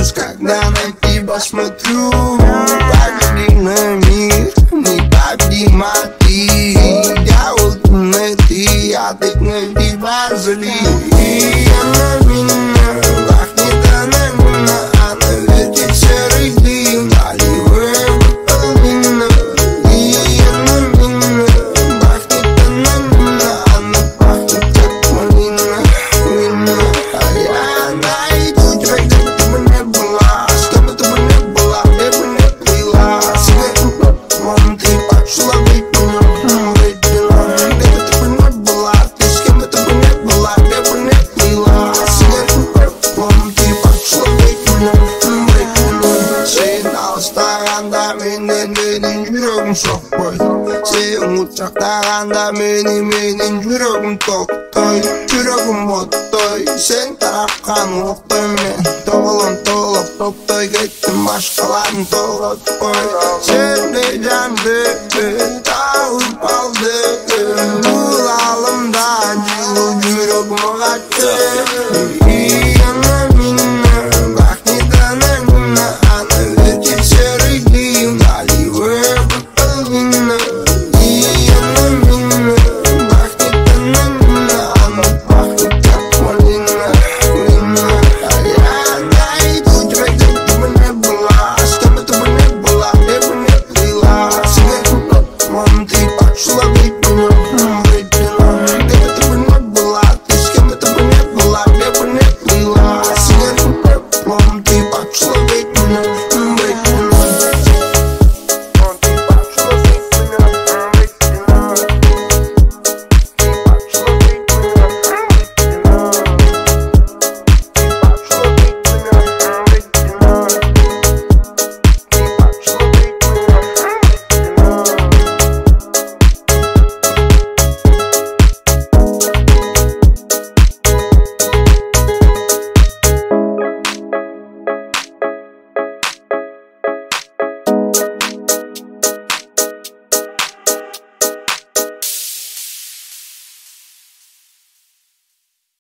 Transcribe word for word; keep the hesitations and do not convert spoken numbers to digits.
боюсь, когда на тебя смотрю. Погляди на мир, не поднимай ты. Я вот на ты, я так на тебя зли. Я на меня, пахнет она мина, она вертит серый дым. Наливаем половина. И я на меня, пахнет она мина, она пахнет как малина, мина. А я найду тебя, где бы ты бы не была, с кем бы ты бы не была, где бы не плыла. Сигарету вон ты пошла выпила, выпила. Где бы ты бы не была, ты с кем бы ты бы не была, где бы не плыла. Сигарету вон ты пошла выпила, выпила. Сигнал старанда менен менин жүрөгүм сокпой. Сен учактаганда мени менин жүрөгүм токтой. Жүрөгүм оттой, сен тарапкан октой мен. Тоголон толоп токтой кеттим, башкаларын тоготпой. Сени жанды тауып алды, бул алымда жылуу жүрөгүм качты.